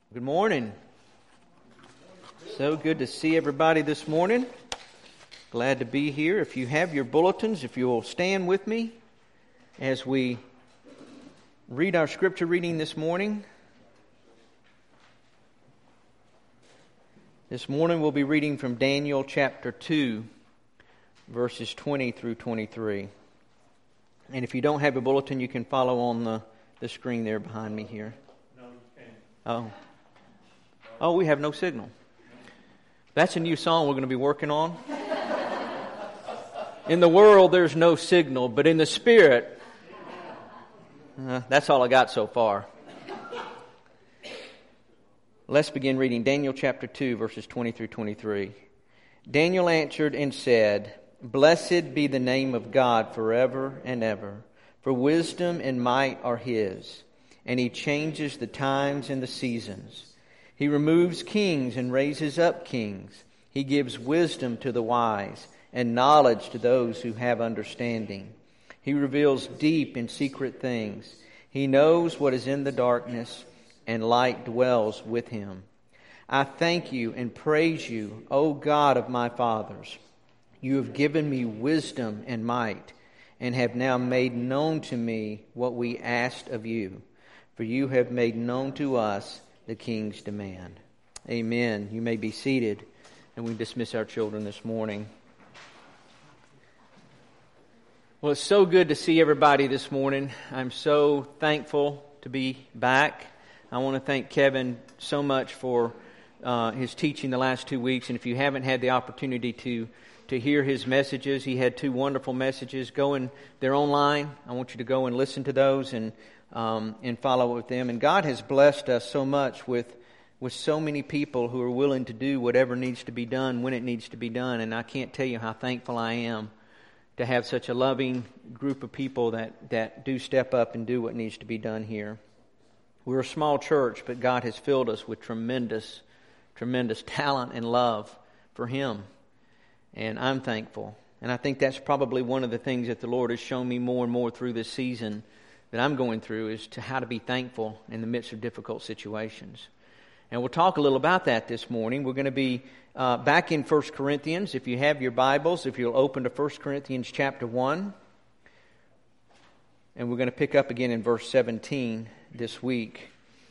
Good morning. So good to see everybody this morning. Glad to be here. If you have your bulletins, if you'll stand with me as we read our scripture reading this morning. This morning we'll be reading from Daniel chapter 2, verses 20 through 23. And if you don't have a bulletin, you can follow on the screen there behind me here. No, you can't. Oh, we have no signal. That's a new song we're going to be working on. In the world, there's no signal, but in the Spirit, that's all I got so far. Let's begin reading Daniel chapter 2, verses 20 through 23. Daniel answered and said, "Blessed be the name of God forever and ever, for wisdom and might are His, and He changes the times and the seasons. He removes kings and raises up kings. He gives wisdom to the wise and knowledge to those who have understanding. He reveals deep and secret things. He knows what is in the darkness, and light dwells with Him. I thank you and praise you, O God of my fathers. You have given me wisdom and might, and have now made known to me what we asked of you. For you have made known to us the King's demand." Amen. You may be seated, and we dismiss our children this morning. Well, it's so good to see everybody this morning. I'm so thankful to be back. I want to thank Kevin so much for his teaching the last 2 weeks, and if you haven't had the opportunity to hear his messages, he had 2 wonderful messages. They're online. I want you to go and listen to those and follow with them. And God has blessed us so much with so many people who are willing to do whatever needs to be done when it needs to be done. And I can't tell you how thankful I am to have such a loving group of people that do step up and do what needs to be done here. We're a small church, but God has filled us with tremendous, tremendous talent and love for Him. And I'm thankful. And I think that's probably one of the things that the Lord has shown me more and more through this season that I'm going through, is to how to be thankful in the midst of difficult situations. And we'll talk a little about that this morning. We're going to be back in 1 Corinthians. If you have your Bibles, if you'll open to 1 Corinthians chapter 1. And we're going to pick up again in verse 17 this week.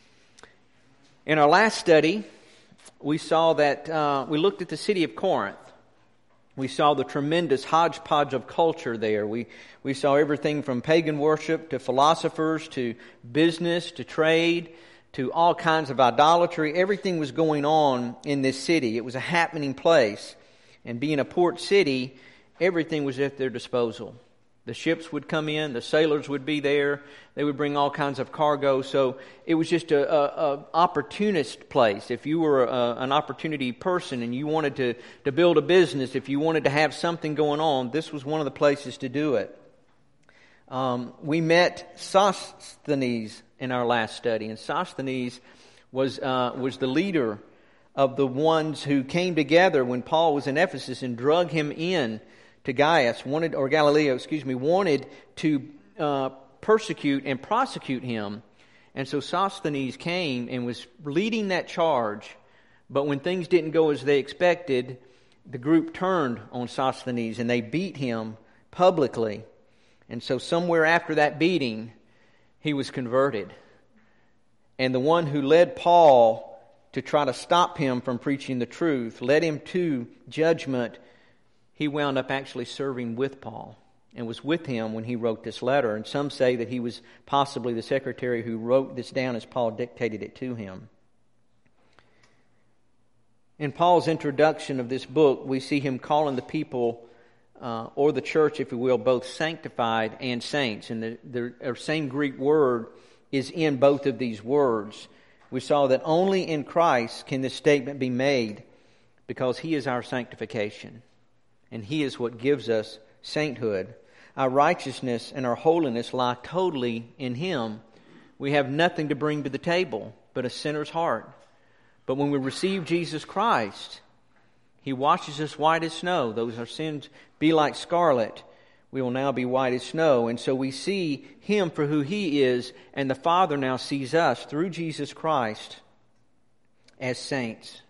In our last study, we saw that we looked at the city of Corinth. We saw the tremendous hodgepodge of culture there. We saw everything from pagan worship to philosophers to business to trade to all kinds of idolatry. Everything was going on in this city. It was a happening place. And being a port city, everything was at their disposal. The ships would come in, the sailors would be there, they would bring all kinds of cargo. So it was just a opportunist place. If you were an opportunity person and you wanted to build a business, if you wanted to have something going on, this was one of the places to do it. We met Sosthenes in our last study, and Sosthenes was the leader of the ones who came together when Paul was in Ephesus and drug him in to Galileo, wanted to persecute and prosecute him. And so Sosthenes came and was leading that charge. But when things didn't go as they expected, the group turned on Sosthenes and they beat him publicly. And so somewhere after that beating, he was converted. And the one who led Paul to try to stop him from preaching the truth, led him to judgment, he wound up actually serving with Paul and was with him when he wrote this letter. And some say that he was possibly the secretary who wrote this down as Paul dictated it to him. In Paul's introduction of this book, we see him calling the people, or the church, if you will, both sanctified and saints. And the same Greek word is in both of these words. We saw that only in Christ can this statement be made, because He is our sanctification. And He is what gives us sainthood. Our righteousness and our holiness lie totally in Him. We have nothing to bring to the table but a sinner's heart. But when we receive Jesus Christ, He washes us white as snow. Those our sins be like scarlet. We will now be white as snow. And so we see Him for who He is, and the Father now sees us through Jesus Christ. as saints.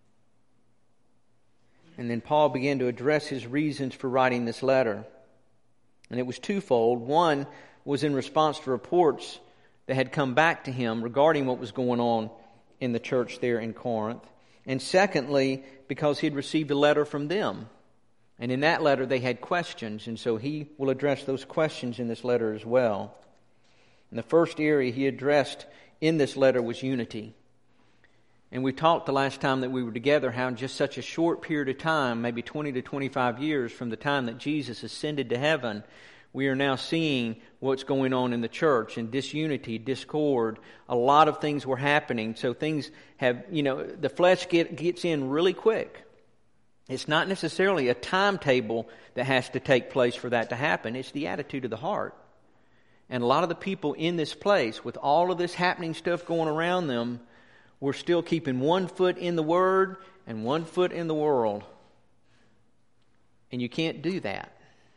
And then Paul began to address his reasons for writing this letter. And it was twofold. One was in response to reports that had come back to him regarding what was going on in the church there in Corinth. And secondly, because he had received a letter from them. And in that letter they had questions, and so he will address those questions in this letter as well. And the first area he addressed in this letter was unity. And we talked the last time that we were together how in just such a short period of time, maybe 20 to 25 years from the time that Jesus ascended to heaven, we are now seeing what's going on in the church, and disunity, discord, a lot of things were happening. So things have, the flesh gets in really quick. It's not necessarily a timetable that has to take place for that to happen. It's the attitude of the heart. And a lot of the people in this place, with all of this happening stuff going around them, were still keeping one foot in the Word and one foot in the world. And you can't do that.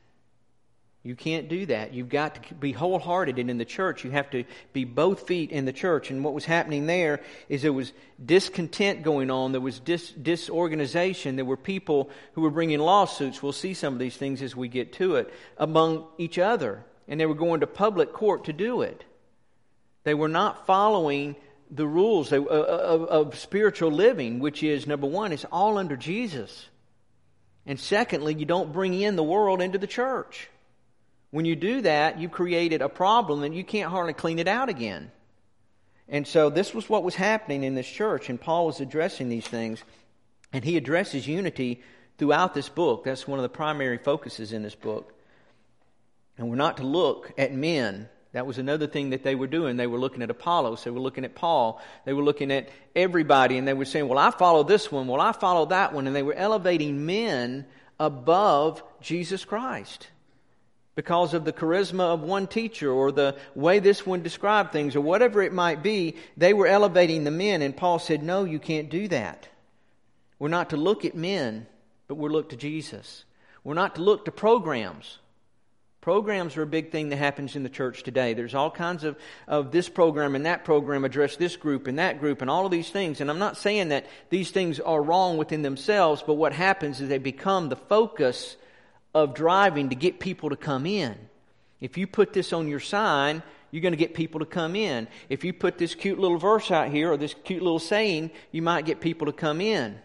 You can't do that. You've got to be wholehearted, and in the church you have to be both feet in the church. And what was happening there is there was discontent going on. There was disorganization. There were people who were bringing lawsuits. We'll see some of these things as we get to it, among each other. And they were going to public court to do it. They were not following the rules of spiritual living, which is, number one, it's all under Jesus. And secondly, you don't bring in the world into the church. When you do that, you created a problem and you can't hardly clean it out again. And so this was what was happening in this church, and Paul was addressing these things. And he addresses unity throughout this book. That's one of the primary focuses in this book. And we're not to look at men. That was another thing that they were doing. They were looking at Apollos. They were looking at Paul. They were looking at everybody, and they were saying, well, I follow this one. Well, I follow that one. And they were elevating men above Jesus Christ because of the charisma of one teacher or the way this one described things or whatever it might be. They were elevating the men, and Paul said, no, you can't do that. We're not to look at men, but we're to look to Jesus. We're not to look to programs. Programs are a big thing that happens in the church today. There's all kinds of this program and that program address this group and that group and all of these things. And I'm not saying that these things are wrong within themselves, but what happens is they become the focus of driving to get people to come in. If you put this on your sign, you're going to get people to come in. If you put this cute little verse out here or this cute little saying, you might get people to come in.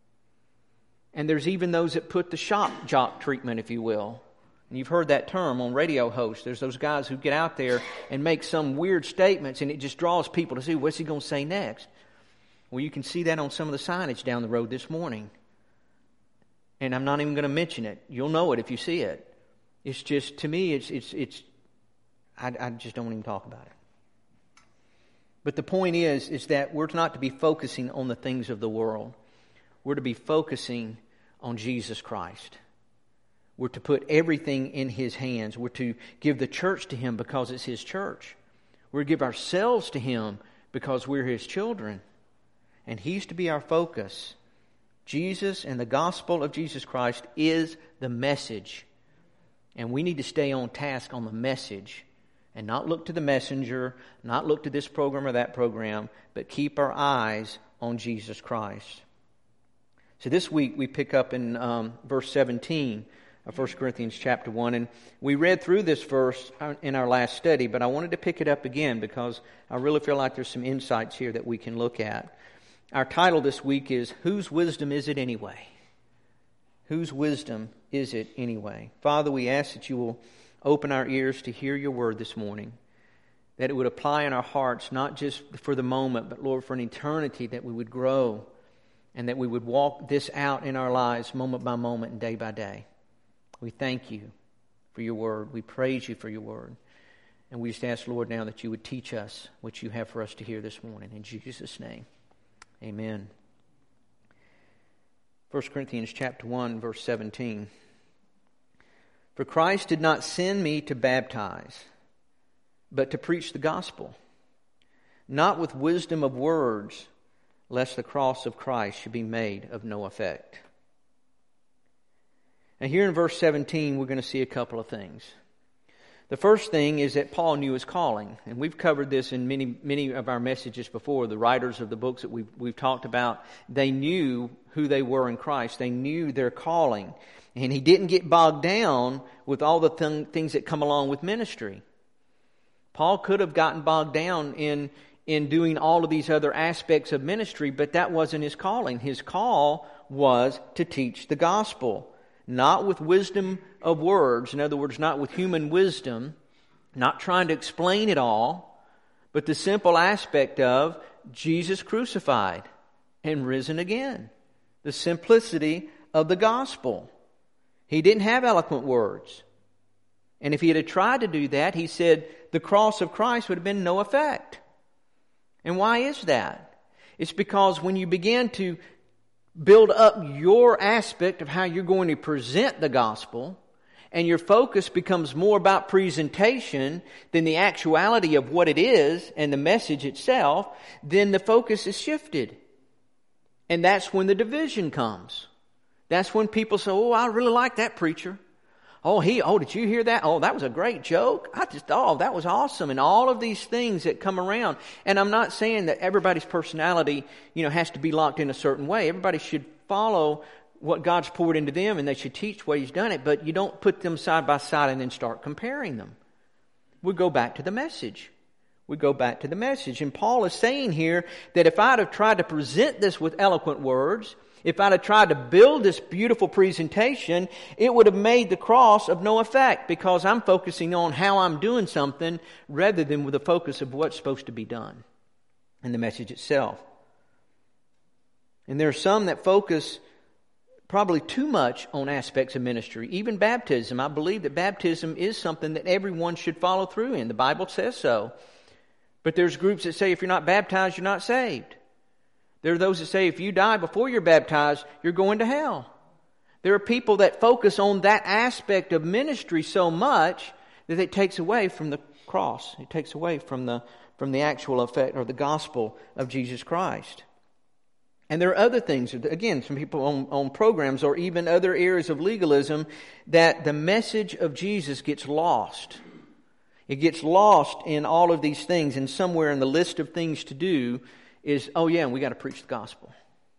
And there's even those that put the shock jock treatment, if you will. And you've heard that term on radio hosts. There's those guys who get out there and make some weird statements, and it just draws people to see, what's he going to say next? Well, you can see that on some of the signage down the road this morning. And I'm not even going to mention it. You'll know it if you see it. It's just, to me, I just don't even talk about it. But the point is that we're not to be focusing on the things of the world. We're to be focusing on Jesus Christ. We're to put everything in His hands. We're to give the church to Him because it's His church. We're to give ourselves to Him because we're His children. And He's to be our focus. Jesus and the gospel of Jesus Christ is the message. And we need to stay on task on the message and not look to the messenger, not look to this program or that program, but keep our eyes on Jesus Christ. So this week we pick up in verse 17 of 1 Corinthians chapter 1. And we read through this verse in our last study, but I wanted to pick it up again because I really feel like there's some insights here that we can look at. Our title this week is, Whose Wisdom Is It Anyway? Whose wisdom is it anyway? Father, we ask that you will open our ears to hear your word this morning, that it would apply in our hearts, not just for the moment, but Lord, for an eternity, that we would grow and that we would walk this out in our lives moment by moment and day by day. We thank you for your word. We praise you for your word. And we just ask, Lord, now that you would teach us what you have for us to hear this morning. In Jesus' name, amen. 1 Corinthians chapter 1, verse 17. For Christ did not send me to baptize, but to preach the gospel, not with wisdom of words, lest the cross of Christ should be made of no effect. And here in verse 17, we're going to see a couple of things. The first thing is that Paul knew his calling. And we've covered this in many of our messages before. The writers of the books that we've talked about, they knew who they were in Christ. They knew their calling. And he didn't get bogged down with all the things that come along with ministry. Paul could have gotten bogged down in doing all of these other aspects of ministry, but that wasn't his calling. His call was to teach the gospel. Not with wisdom of words, in other words, not with human wisdom, not trying to explain it all, but the simple aspect of Jesus crucified and risen again. The simplicity of the gospel. He didn't have eloquent words. And if he had tried to do that, he said the cross of Christ would have been no effect. And why is that? It's because when you begin to build up your aspect of how you're going to present the gospel, and your focus becomes more about presentation than the actuality of what it is and the message itself, then the focus is shifted. And that's when the division comes. That's when people say, oh, I really like that preacher. Oh, did you hear that? Oh, that was a great joke. That was awesome. And all of these things that come around. And I'm not saying that everybody's personality, has to be locked in a certain way. Everybody should follow what God's poured into them, and they should teach the way He's done it. But you don't put them side by side and then start comparing them. We go back to the message. And Paul is saying here that if I'd have tried to present this with eloquent words, if I'd have tried to build this beautiful presentation, it would have made the cross of no effect, because I'm focusing on how I'm doing something rather than with the focus of what's supposed to be done and the message itself. And there are some that focus probably too much on aspects of ministry. Even baptism. I believe that baptism is something that everyone should follow through in. The Bible says so. But there's groups that say if you're not baptized, you're not saved. There are those that say if you die before you're baptized, you're going to hell. There are people that focus on that aspect of ministry so much that it takes away from the cross. It takes away from the actual effect or the gospel of Jesus Christ. And there are other things, again, some people on programs or even other areas of legalism, that the message of Jesus gets lost. It gets lost in all of these things, and somewhere in the list of things to do is, we got to preach the gospel.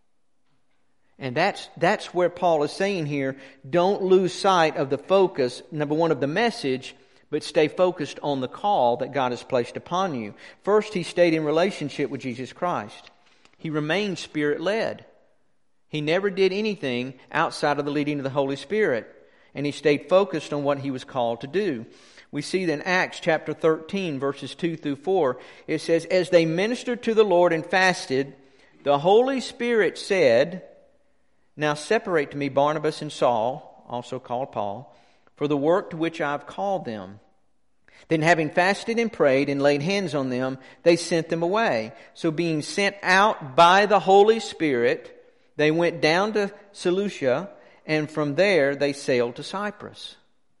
And that's where Paul is saying here, don't lose sight of the focus, number one, of the message, but stay focused on the call that God has placed upon you. First, he stayed in relationship with Jesus Christ. He remained Spirit-led. He never did anything outside of the leading of the Holy Spirit. And he stayed focused on what he was called to do. We see that in Acts chapter 13, verses 2 through 4, it says, as they ministered to the Lord and fasted, the Holy Spirit said, now separate to me Barnabas and Saul, also called Paul, for the work to which I have called them. Then having fasted and prayed and laid hands on them, they sent them away. So being sent out by the Holy Spirit, they went down to Seleucia, and from there they sailed to Cyprus.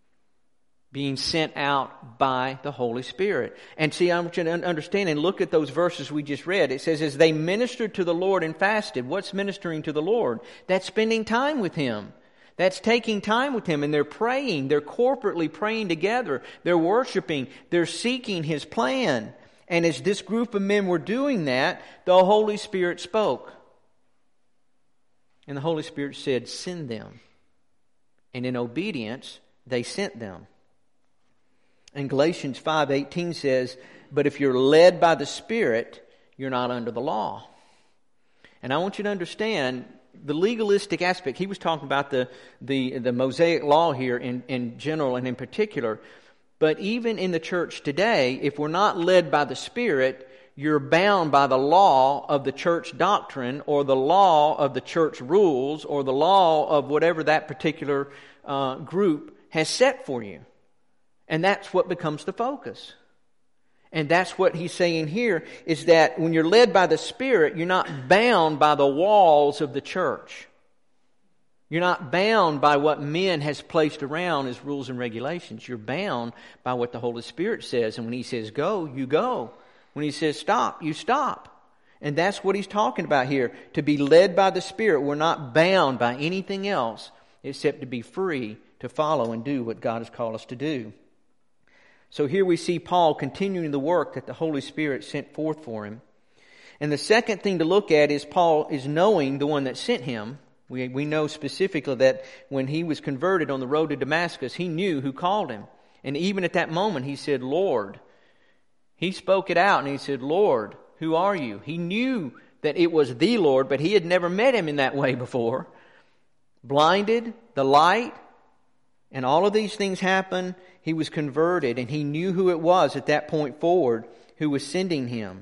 Being sent out by the Holy Spirit. And see, I want you to understand and look at those verses we just read. It says, as they ministered to the Lord and fasted. What's ministering to the Lord? That's spending time with Him. That's taking time with Him. And they're praying. They're corporately praying together. They're worshiping. They're seeking His plan. And as this group of men were doing that, the Holy Spirit spoke. And the Holy Spirit said, send them. And in obedience, they sent them. And Galatians 5:18 says, but if you're led by the Spirit, you're not under the law. And I want you to understand the legalistic aspect. He was talking about the Mosaic law here in general and in particular. But even in the church today, if we're not led by the Spirit, you're bound by the law of the church doctrine or the law of the church rules or the law of whatever that particular group has set for you. And that's what becomes the focus. And that's what he's saying here, is that when you're led by the Spirit, you're not bound by the walls of the church. You're not bound by what men has placed around as rules and regulations. You're bound by what the Holy Spirit says. And when He says go, you go. When He says stop, you stop. And that's what he's talking about here. To be led by the Spirit. We're not bound by anything else except to be free to follow and do what God has called us to do. So here we see Paul continuing the work that the Holy Spirit sent forth for him. And the second thing to look at is Paul is knowing the one that sent him. We know specifically that when he was converted on the road to Damascus, he knew who called him. And even at that moment, he said, Lord. He spoke it out and he said, Lord, who are you? He knew that it was the Lord, but he had never met him in that way before. Blinded, the light, and all of these things happened. He was converted, and he knew who it was at that point forward who was sending him.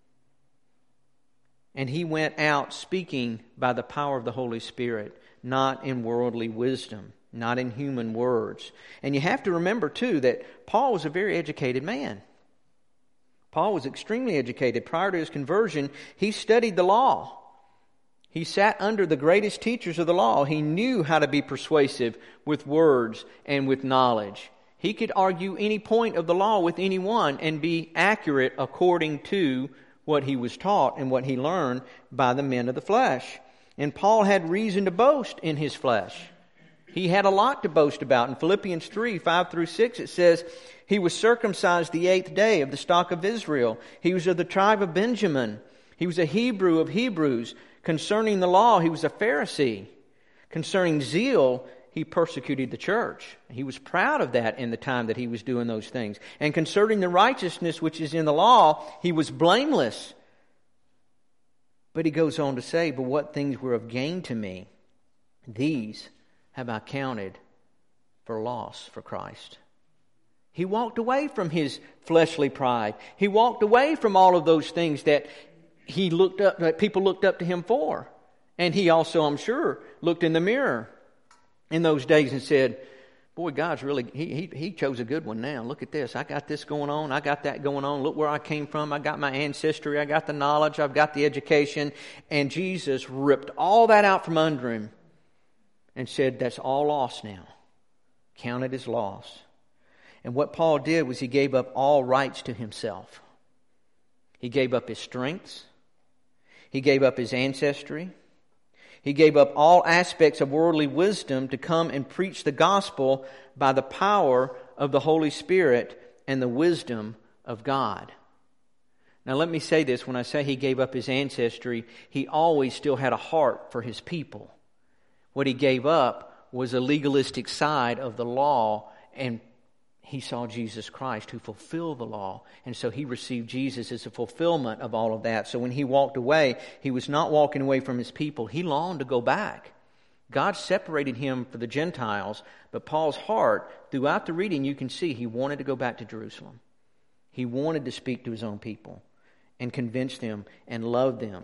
And he went out speaking by the power of the Holy Spirit, not in worldly wisdom, not in human words. And you have to remember, too, that Paul was a very educated man. Paul was extremely educated. Prior to his conversion, he studied the law. He sat under the greatest teachers of the law. He knew how to be persuasive with words and with knowledge. He could argue any point of the law with anyone and be accurate according to what he was taught and what he learned by the men of the flesh. And Paul had reason to boast in his flesh. He had a lot to boast about. In Philippians 3, 5 through 6, it says, he was circumcised the 8th day of the stock of Israel. He was of the tribe of Benjamin. He was a Hebrew of Hebrews. Concerning the law, he was a Pharisee. Concerning zeal, he persecuted the church. He was proud of that in the time that he was doing those things. And concerning the righteousness which is in the law, he was blameless. But he goes on to say, but what things were of gain to me, these have I counted for loss for Christ. He walked away from his fleshly pride. He walked away from all of those things that that people looked up to him for. And he also, I'm sure, looked in the mirror in those days and said, boy, God's really, he chose a good one now. Look at this. I got this going on. I got that going on. Look where I came from. I got my ancestry. I got the knowledge. I've got the education. And Jesus ripped all that out from under him and said, that's all lost now. Count it as loss. And what Paul did was he gave up all rights to himself. He gave up his strengths. He gave up his ancestry. He gave up all aspects of worldly wisdom to come and preach the gospel by the power of the Holy Spirit and the wisdom of God. Now let me say this, when I say he gave up his ancestry, he always still had a heart for his people. What he gave up was a legalistic side of the law, and he saw Jesus Christ who fulfilled the law. And so he received Jesus as a fulfillment of all of that. So when he walked away, he was not walking away from his people. He longed to go back. God separated him for the Gentiles. But Paul's heart, throughout the reading, you can see he wanted to go back to Jerusalem. He wanted to speak to his own people and convince them and love them.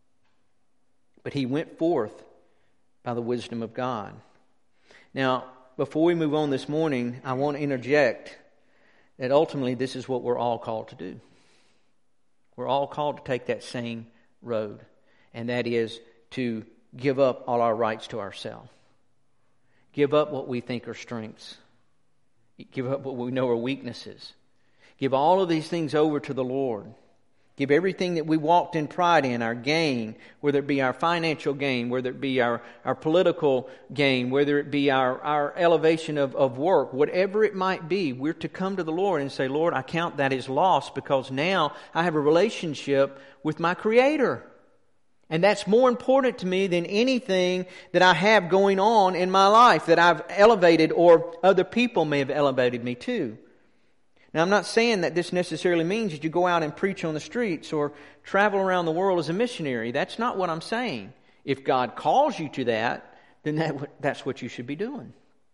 But he went forth by the wisdom of God. Now, before we move on this morning, I want to interject that ultimately this is what we're all called to do. We're all called to take that same road, and that is to give up all our rights to ourselves. Give up what we think are strengths. Give up what we know are weaknesses. Give all of these things over to the Lord. Give everything that we walked in pride in, our gain, whether it be our financial gain, whether it be our political gain, whether it be our elevation of work, whatever it might be, we're to come to the Lord and say, Lord, I count that as loss because now I have a relationship with my Creator. And that's more important to me than anything that I have going on in my life that I've elevated or other people may have elevated me to. Now, I'm not saying that this necessarily means that you go out and preach on the streets or travel around the world as a missionary. That's not what I'm saying. If God calls you to that, then that's what you should be doing.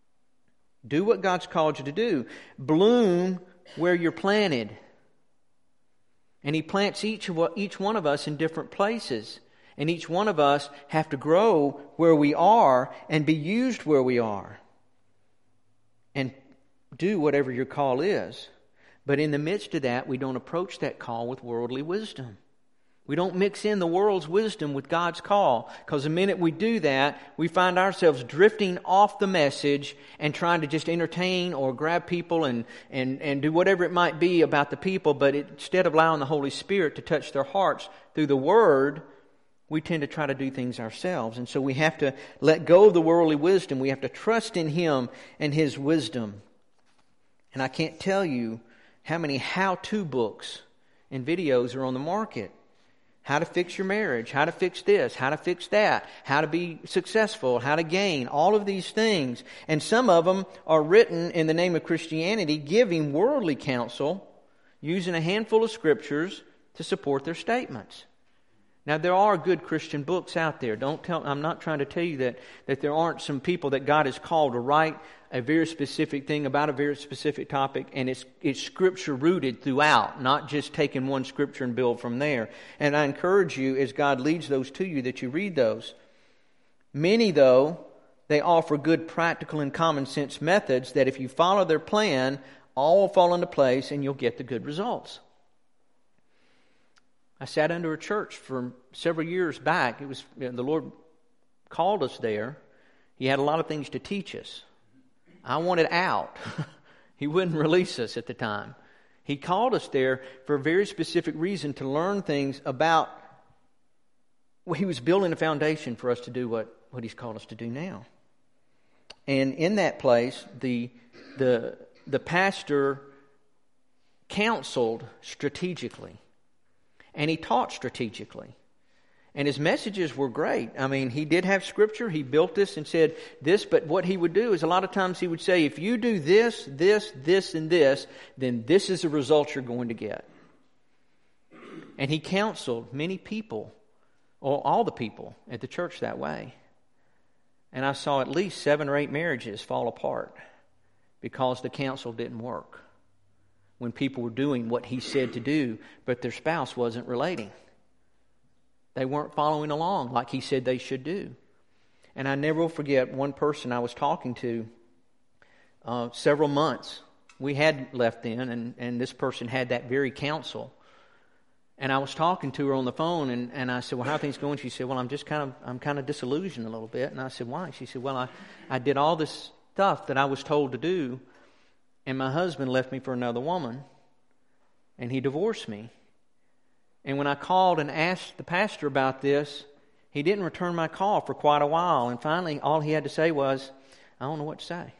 Do what God's called you to do. Bloom where you're planted. And He plants each one of us in different places. And each one of us have to grow where we are and be used where we are. And do whatever your call is. But in the midst of that, we don't approach that call with worldly wisdom. We don't mix in the world's wisdom with God's call. Because the minute we do that, we find ourselves drifting off the message and trying to just entertain or grab people and do whatever it might be about the people. But instead of allowing the Holy Spirit to touch their hearts through the Word, we tend to try to do things ourselves. And so we have to let go of the worldly wisdom. We have to trust in Him and His wisdom. And I can't tell you how many how-to books and videos are on the market. How to fix your marriage, how to fix this, how to fix that, how to be successful, how to gain, all of these things. And some of them are written in the name of Christianity, giving worldly counsel, using a handful of scriptures to support their statements. Now, there are good Christian books out there. I'm not trying to tell you that there aren't some people that God has called to write a very specific thing about a very specific topic, and it's scripture rooted throughout, not just taking one scripture and build from there. And I encourage you, as God leads those to you, that you read those. Many, though, they offer good practical and common sense methods that if you follow their plan, all will fall into place and you'll get the good results. I sat under a church for several years back. It was the Lord called us there. He had a lot of things to teach us. I wanted out. He wouldn't release us at the time. He called us there for a very specific reason, to learn things about. Well, He was building a foundation for us to do what He's called us to do now. And in that place, the pastor counseled strategically. And he taught strategically. And his messages were great. I mean, he did have scripture. He built this and said this. But what he would do is a lot of times he would say, if you do this, this, this, and this, then this is the result you're going to get. And he counseled many people, or all the people at the church that way. And I saw at least 7 or 8 marriages fall apart because the counsel didn't work. When people were doing what he said to do, but their spouse wasn't relating. They weren't following along like he said they should do. And I never will forget one person I was talking to several months. We had left then, and this person had that very counsel. And I was talking to her on the phone, and I said, well, how are things going? She said, well, I'm kind of disillusioned a little bit. And I said, why? She said, well, I did all this stuff that I was told to do, and my husband left me for another woman, and he divorced me. And when I called and asked the pastor about this, he didn't return my call for quite a while. And finally, all he had to say was, I don't know what to say.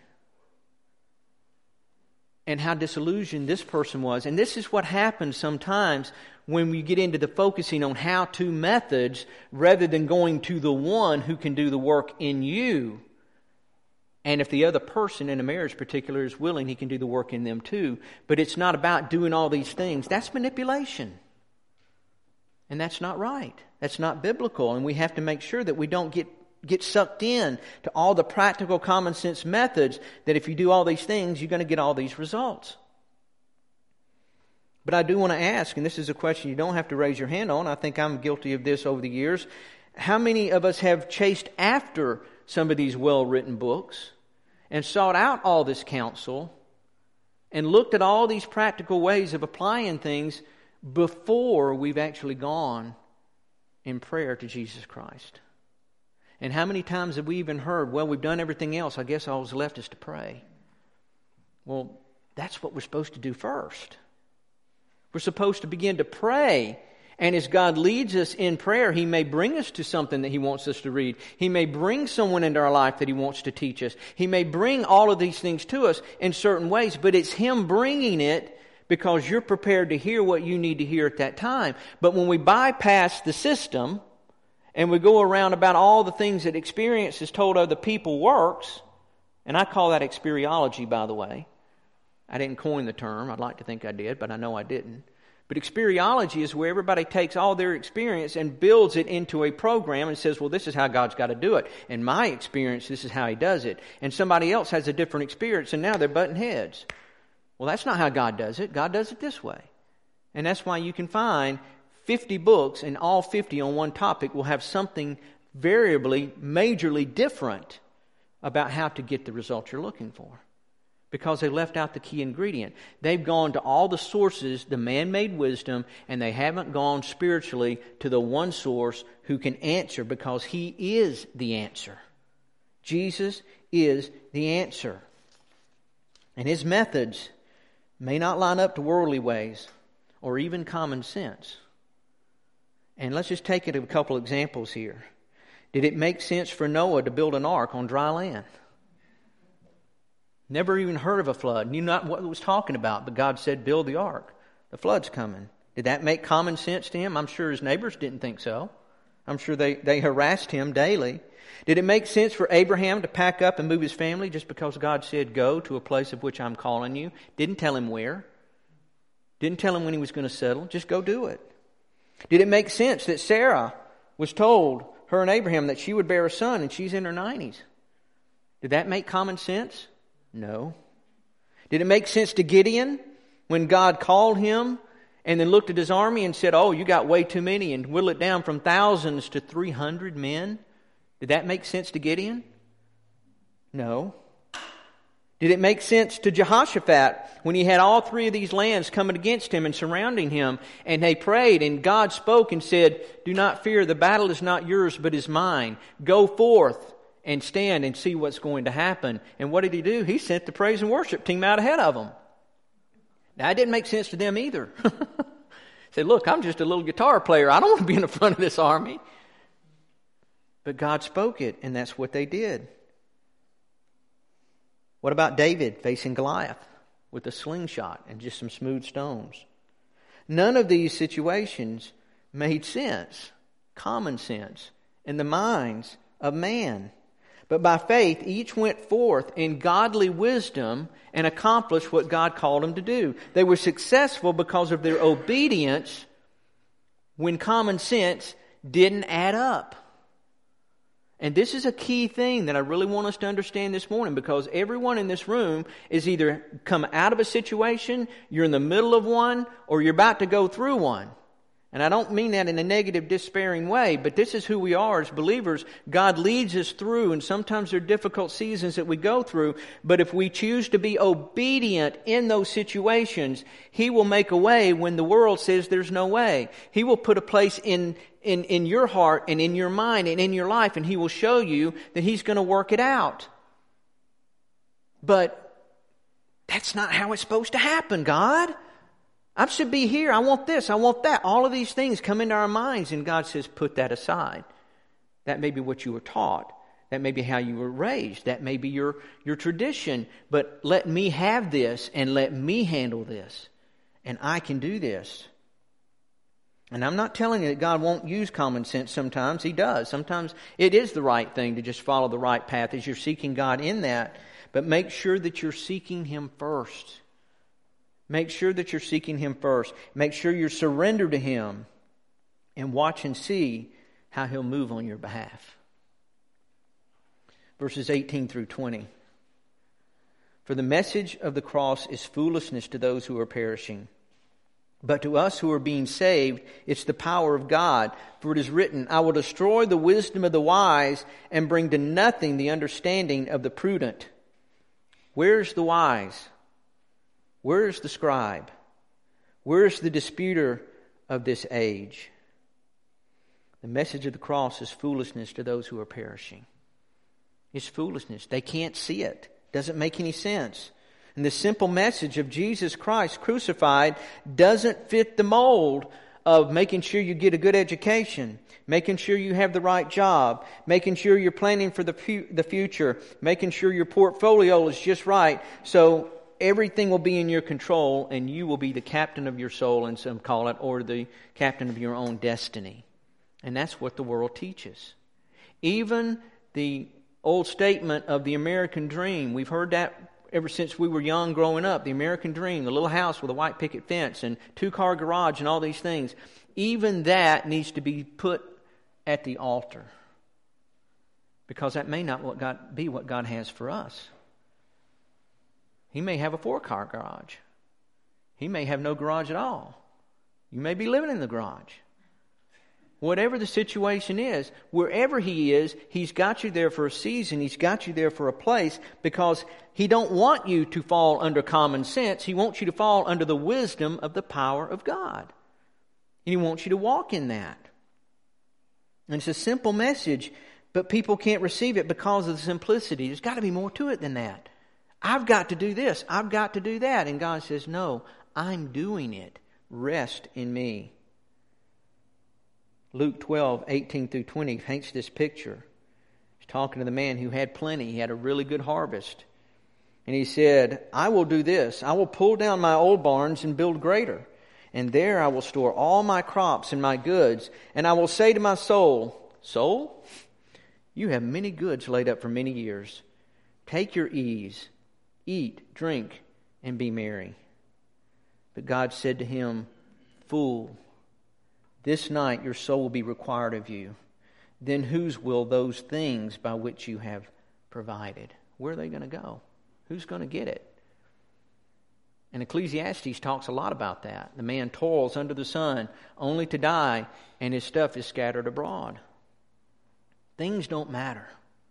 And how disillusioned this person was. And this is what happens sometimes when we get into the focusing on how-to methods rather than going to the one who can do the work in you. And if the other person in a marriage particular is willing, he can do the work in them too. But it's not about doing all these things. That's manipulation. And that's not right. That's not biblical. And we have to make sure that we don't get sucked in to all the practical common sense methods that if you do all these things, you're going to get all these results. But I do want to ask, and this is a question you don't have to raise your hand on. I think I'm guilty of this over the years. How many of us have chased after some of these well-written books and sought out all this counsel and looked at all these practical ways of applying things before we've actually gone in prayer to Jesus Christ? And how many times have we even heard, well, we've done everything else, I guess all that's left is to pray? Well, that's what we're supposed to do first. We're supposed to begin to pray. And as God leads us in prayer, He may bring us to something that He wants us to read. He may bring someone into our life that He wants to teach us. He may bring all of these things to us in certain ways, but it's Him bringing it because you're prepared to hear what you need to hear at that time. But when we bypass the system and we go around about all the things that experience has told other people works, and I call that experiology, by the way. I didn't coin the term. I'd like to think I did, but I know I didn't. But experiology is where everybody takes all their experience and builds it into a program and says, well, this is how God's got to do it. In my experience, this is how He does it. And somebody else has a different experience, and now they're butting heads. Well, that's not how God does it. God does it this way. And that's why you can find 50 books, and all 50 on one topic will have something variably, majorly different about how to get the result you're looking for. Because they left out the key ingredient. They've gone to all the sources, the man-made wisdom, and they haven't gone spiritually to the one source who can answer, because He is the answer. Jesus is the answer. And His methods may not line up to worldly ways or even common sense. And let's just take it a couple examples here. Did it make sense for Noah to build an ark on dry land? Never even heard of a flood. Knew not what it was talking about. But God said, build the ark. The flood's coming. Did that make common sense to him? I'm sure his neighbors didn't think so. I'm sure they harassed him daily. Did it make sense for Abraham to pack up and move his family just because God said, go to a place of which I'm calling you? Didn't tell him where. Didn't tell him when he was going to settle. Just go do it. Did it make sense that Sarah was told, her and Abraham, that she would bear a son and she's in her 90s? Did that make common sense? No. Did it make sense to Gideon when God called him and then looked at his army and said, oh, you got way too many, and whittled it down from thousands to 300 men? Did that make sense to Gideon? No. Did it make sense to Jehoshaphat when he had all three of these lands coming against him and surrounding him, and they prayed and God spoke and said, do not fear, the battle is not yours but is mine. Go forth and stand and see what's going to happen. And what did he do? He sent the praise and worship team out ahead of them. Now, that didn't make sense to them either. Said, look, I'm just a little guitar player. I don't want to be in the front of this army. But God spoke it, and that's what they did. What about David facing Goliath with a slingshot and just some smooth stones? None of these situations made sense, common sense, in the minds of man. But by faith, each went forth in godly wisdom and accomplished what God called them to do. They were successful because of their obedience when common sense didn't add up. And this is a key thing that I really want us to understand this morning, because everyone in this room is either come out of a situation, you're in the middle of one, or you're about to go through one. And I don't mean that in a negative, despairing way, but this is who we are as believers. God leads us through, and sometimes there are difficult seasons that we go through, but if we choose to be obedient in those situations, He will make a way when the world says there's no way. He will put a place in your heart and in your mind and in your life, and He will show you that He's going to work it out. But that's not how it's supposed to happen, God. I should be here. I want this. I want that. All of these things come into our minds, and God says, put that aside. That may be what you were taught. That may be how you were raised. That may be your tradition. But let me have this, and let me handle this. And I can do this. And I'm not telling you that God won't use common sense sometimes. He does. Sometimes it is the right thing to just follow the right path as you're seeking God in that. But make sure that you're seeking Him first. Make sure that you're seeking Him first. Make sure you're surrendered to Him. And watch and see how He'll move on your behalf. Verses 18 through 20. For the message of the cross is foolishness to those who are perishing. But to us who are being saved, it's the power of God. For it is written, I will destroy the wisdom of the wise and bring to nothing the understanding of the prudent. Where's the wise? Where's the scribe? Where's the disputer of this age? The message of the cross is foolishness to those who are perishing. It's foolishness. They can't see it. Doesn't make any sense. And the simple message of Jesus Christ crucified doesn't fit the mold of making sure you get a good education, making sure you have the right job, making sure you're planning for the future, making sure your portfolio is just right. So everything will be in your control, and you will be the captain of your soul, and some call it, or the captain of your own destiny. And that's what the world teaches. Even the old statement of the American dream, we've heard that ever since we were young growing up. The American dream, the little house with a white picket fence and 2-car garage and all these things. Even that needs to be put at the altar. Because that may not be what God has for us. He may have a 4-car garage. He may have no garage at all. You may be living in the garage. Whatever the situation is, wherever He is, He's got you there for a season. He's got you there for a place, because He don't want you to fall under common sense. He wants you to fall under the wisdom of the power of God. And He wants you to walk in that. And it's a simple message, but people can't receive it because of the simplicity. There's got to be more to it than that. I've got to do this. I've got to do that. And God says, no, I'm doing it. Rest in me. Luke 12, 18 through 20 paints this picture. He's talking to the man who had plenty. He had a really good harvest. And he said, I will do this. I will pull down my old barns and build greater. And there I will store all my crops and my goods. And I will say to my soul, Soul, you have many goods laid up for many years. Take your ease, eat, drink, and be merry. But God said to him, Fool, this night your soul will be required of you. Then whose will those things by which you have provided? Where are they going to go? Who's going to get it? And Ecclesiastes talks a lot about that. The man toils under the sun only to die, and his stuff is scattered abroad. Things don't matter.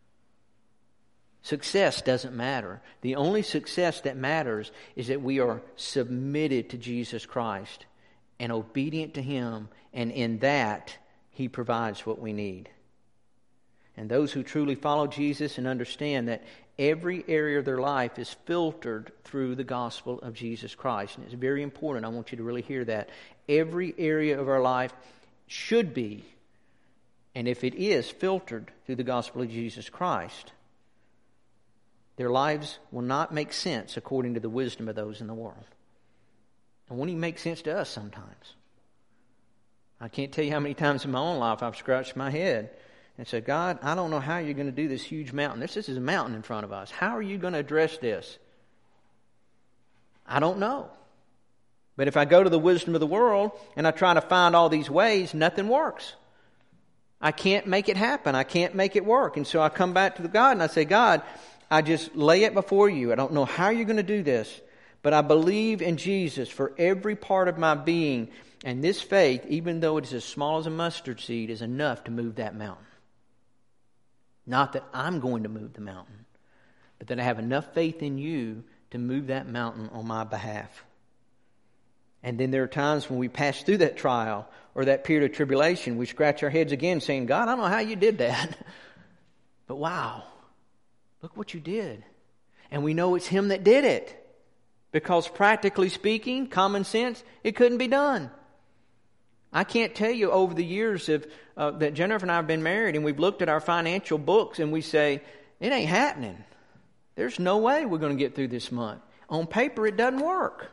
Success doesn't matter. The only success that matters is that we are submitted to Jesus Christ and obedient to Him, and in that He provides what we need. And those who truly follow Jesus and understand that every area of their life is filtered through the gospel of Jesus Christ. And it's very important. I want you to really hear that. Every area of our life should be, and if it is, filtered through the gospel of Jesus Christ. Their lives will not make sense according to the wisdom of those in the world. And won't even make sense to us sometimes. I can't tell you how many times in my own life I've scratched my head and said, God, I don't know how you're going to do this huge mountain. This is a mountain in front of us. How are you going to address this? I don't know. But if I go to the wisdom of the world and I try to find all these ways, nothing works. I can't make it happen. I can't make it work. And so I come back to God and I say, God, I just lay it before you. I don't know how you're going to do this, but I believe in Jesus for every part of my being. And this faith, even though it is as small as a mustard seed, is enough to move that mountain. Not that I'm going to move the mountain, but that I have enough faith in you to move that mountain on my behalf. And then there are times when we pass through that trial or that period of tribulation, we scratch our heads again saying, God, I don't know how you did that. But wow, look what you did. And we know it's Him that did it. Because practically speaking, common sense, it couldn't be done. I can't tell you over the years that Jennifer and I have been married and we've looked at our financial books and we say, it ain't happening. There's no way we're going to get through this month. On paper, it doesn't work.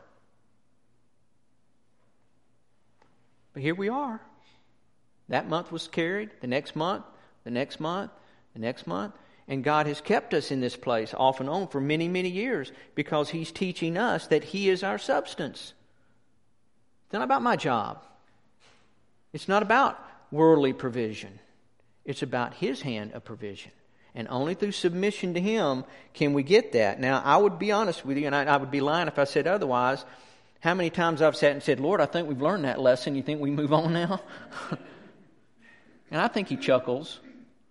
But here we are. That month was carried, the next month, the next month, the next month. And God has kept us in this place off and on for many, many years because He's teaching us that He is our substance. It's not about my job. It's not about worldly provision. It's about His hand of provision. And only through submission to Him can we get that. Now, I would be honest with you, and I would be lying if I said otherwise. How many times I've sat and said, Lord, I think we've learned that lesson. You think we move on now? And I think He chuckles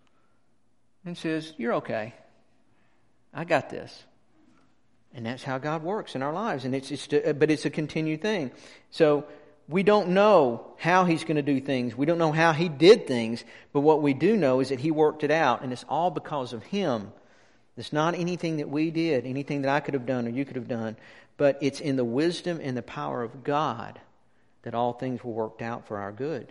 and says, you're okay. I got this. And that's how God works in our lives. And but it's a continued thing. So we don't know how He's going to do things. We don't know how He did things. But what we do know is that He worked it out. And it's all because of Him. It's not anything that we did, anything that I could have done or you could have done. But it's in the wisdom and the power of God that all things were worked out for our good.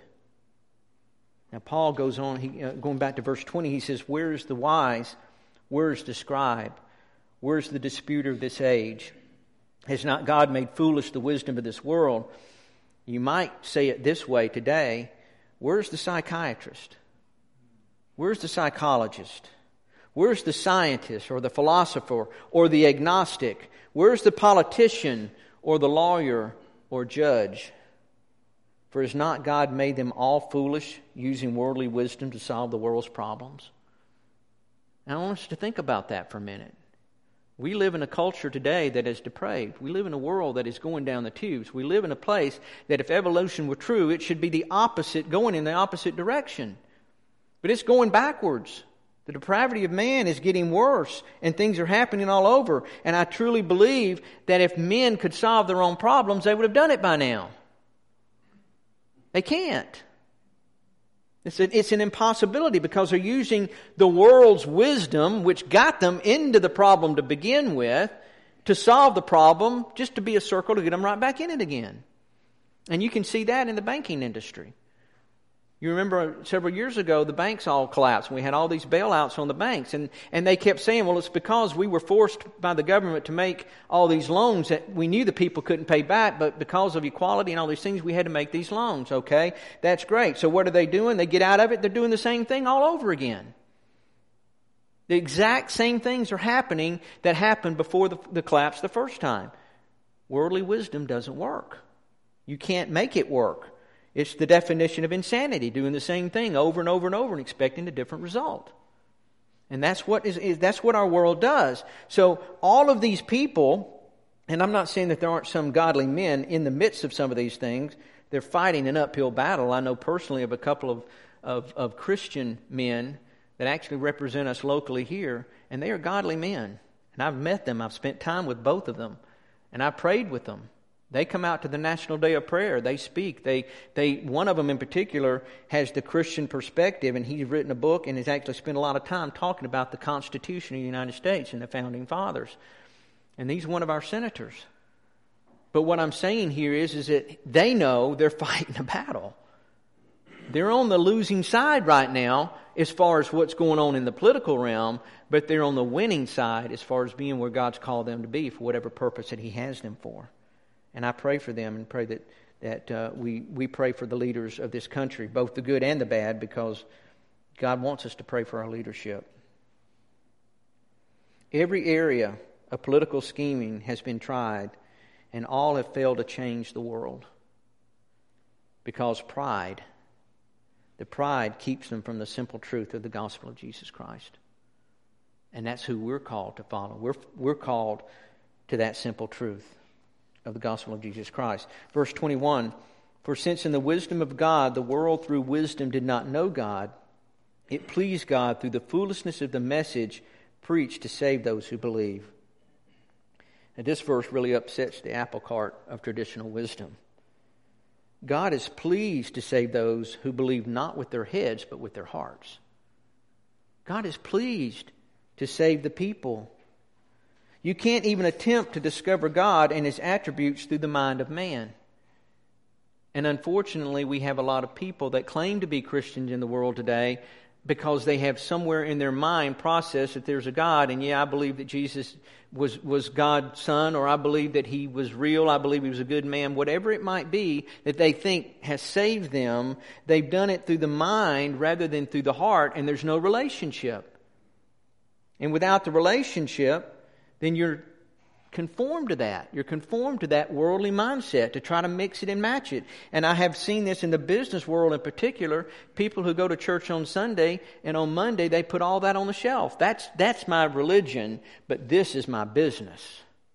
Now Paul goes on, going back to verse 20, he says, where is the wise? Where is the scribe? Where is the disputer of this age? Has not God made foolish the wisdom of this world? You might say it this way today. Where's the psychiatrist? Where's the psychologist? Where's the scientist or the philosopher or the agnostic? Where's the politician or the lawyer or judge? For has not God made them all foolish, using worldly wisdom to solve the world's problems? And I want us to think about that for a minute. We live in a culture today that is depraved. We live in a world that is going down the tubes. We live in a place that if evolution were true, it should be the opposite, going in the opposite direction. But it's going backwards. The depravity of man is getting worse, and things are happening all over. And I truly believe that if men could solve their own problems, they would have done it by now. They can't. It's an impossibility because they're using the world's wisdom, which got them into the problem to begin with, to solve the problem, just to be a circle to get them right back in it again. And you can see that in the banking industry. You remember several years ago, the banks all collapsed. We had all these bailouts on the banks. And they kept saying, well, it's because we were forced by the government to make all these loans that we knew the people couldn't pay back, but because of equality and all these things, we had to make these loans. Okay, that's great. So what are they doing? They get out of it. They're doing the same thing all over again. The exact same things are happening that happened before the collapse the first time. Worldly wisdom doesn't work. You can't make it work. It's the definition of insanity, doing the same thing over and over and over and expecting a different result. And that's what that's what our world does. So all of these people, and I'm not saying that there aren't some godly men in the midst of some of these things, they're fighting an uphill battle. I know personally of a couple of Christian men that actually represent us locally here, and they are godly men. And I've met them. I've spent time with both of them, and I prayed with them. They come out to the National Day of Prayer. They speak. They one of them in particular has the Christian perspective, and he's written a book and has actually spent a lot of time talking about the Constitution of the United States and the Founding Fathers. And he's one of our senators. But what I'm saying here is that they know they're fighting a battle. They're on the losing side right now as far as what's going on in the political realm, but they're on the winning side as far as being where God's called them to be for whatever purpose that He has them for. And I pray for them and pray that we pray for the leaders of this country, both the good and the bad, because God wants us to pray for our leadership. Every area of political scheming has been tried, and all have failed to change the world. Because the pride keeps them from the simple truth of the gospel of Jesus Christ. And that's who we're called to follow. We're called to that simple truth of the gospel of Jesus Christ. Verse 21, for since in the wisdom of God, the world through wisdom did not know God, it pleased God through the foolishness of the message preached to save those who believe. Now, this verse really upsets the apple cart of traditional wisdom. God is pleased to save those who believe not with their heads, but with their hearts. God is pleased to save the people. You can't even attempt to discover God and His attributes through the mind of man. And unfortunately, we have a lot of people that claim to be Christians in the world today because they have somewhere in their mind processed that there's a God, and I believe that Jesus was God's Son, or I believe that He was real, I believe He was a good man, whatever it might be that they think has saved them, they've done it through the mind rather than through the heart, and there's no relationship. And without the relationship, then you're conformed to that. You're conformed to that worldly mindset to try to mix it and match it. And I have seen this in the business world in particular. People who go to church on Sunday and on Monday they put all that on the shelf. That's my religion, but this is my business.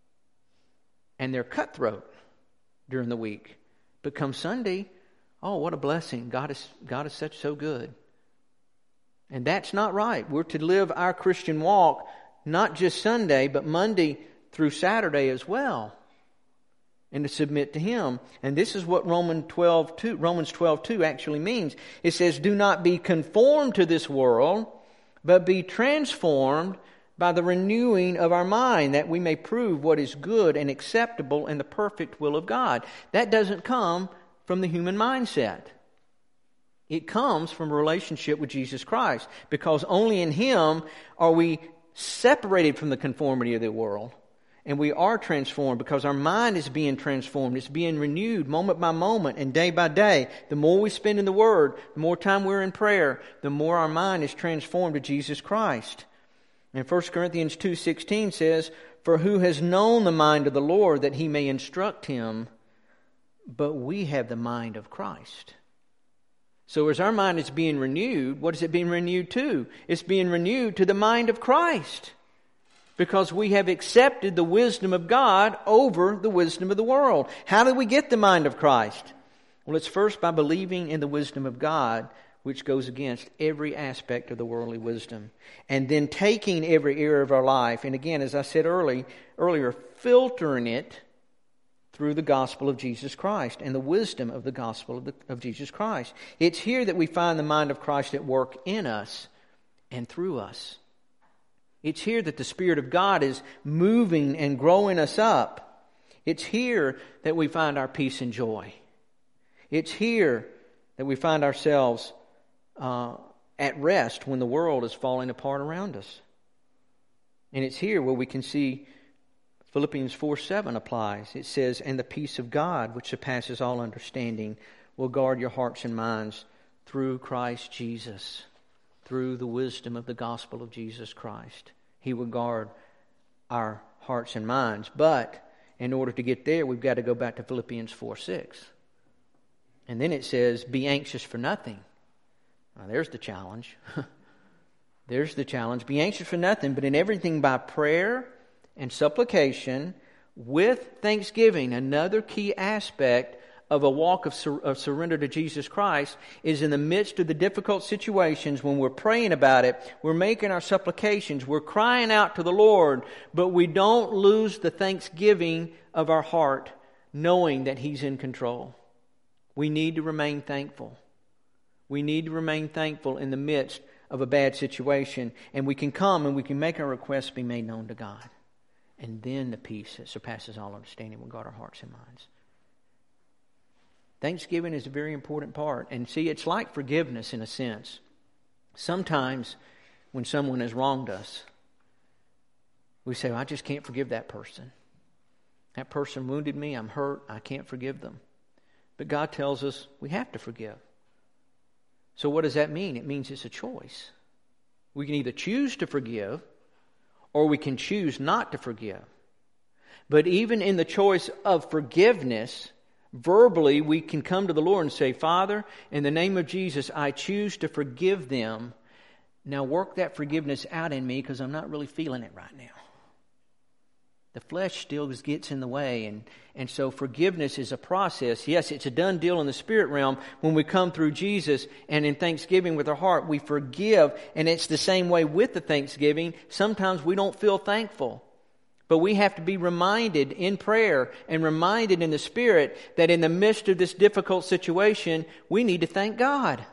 And they're cutthroat during the week. But come Sunday, oh, what a blessing. God is so good. And that's not right. We're to live our Christian walk not just Sunday, but Monday through Saturday as well, and to submit to Him. And this is what Romans 12:2 actually means. It says, do not be conformed to this world, but be transformed by the renewing of our mind, that we may prove what is good and acceptable and the perfect will of God. That doesn't come from the human mindset. It comes from a relationship with Jesus Christ, because only in Him are we separated from the conformity of the world, and we are transformed because our mind is being transformed. It's being renewed moment by moment and day by day. The more we spend in the Word, the more time we're in prayer, the more our mind is transformed to Jesus Christ. And 1 Corinthians 2:16 says, for who has known the mind of the Lord that He may instruct him? But we have the mind of Christ. So as our mind is being renewed, what is it being renewed to? It's being renewed to the mind of Christ. Because we have accepted the wisdom of God over the wisdom of the world. How do we get the mind of Christ? Well, it's first by believing in the wisdom of God, which goes against every aspect of the worldly wisdom. And then taking every area of our life, and again, as I said earlier, filtering it through the gospel of Jesus Christ and the wisdom of the gospel of Jesus Christ. It's here that we find the mind of Christ at work in us and through us. It's here that the Spirit of God is moving and growing us up. It's here that we find our peace and joy. It's here that we find ourselves at rest when the world is falling apart around us. And it's here where we can see Philippians 4:7 applies. It says, "And the peace of God, which surpasses all understanding, will guard your hearts and minds through Christ Jesus." Through the wisdom of the gospel of Jesus Christ, He will guard our hearts and minds. But in order to get there, we've got to go back to Philippians 4:6. And then it says, "Be anxious for nothing." Now, there's the challenge. There's the challenge. Be anxious for nothing, but in everything by prayer and supplication with thanksgiving. Another key aspect of a walk of surrender to Jesus Christ is in the midst of the difficult situations, when we're praying about it, we're making our supplications, we're crying out to the Lord, but we don't lose the thanksgiving of our heart, knowing that He's in control. We need to remain thankful. We need to remain thankful in the midst of a bad situation, and we can come and we can make our requests be made known to God. And then the peace that surpasses all understanding will guard our hearts and minds. Thanksgiving is a very important part. And see, it's like forgiveness in a sense. Sometimes when someone has wronged us, we say, "I just can't forgive that person. That person wounded me. I'm hurt. I can't forgive them." But God tells us we have to forgive. So what does that mean? It means it's a choice. We can either choose to forgive or we can choose not to forgive. But even in the choice of forgiveness, verbally, we can come to the Lord and say, "Father, in the name of Jesus, I choose to forgive them. Now work that forgiveness out in me, because I'm not really feeling it right now." The flesh still gets in the way. And so forgiveness is a process. Yes, it's a done deal in the spirit realm. When we come through Jesus and in thanksgiving with our heart, we forgive. And it's the same way with the thanksgiving. Sometimes we don't feel thankful. But we have to be reminded in prayer and reminded in the Spirit that in the midst of this difficult situation, we need to thank God.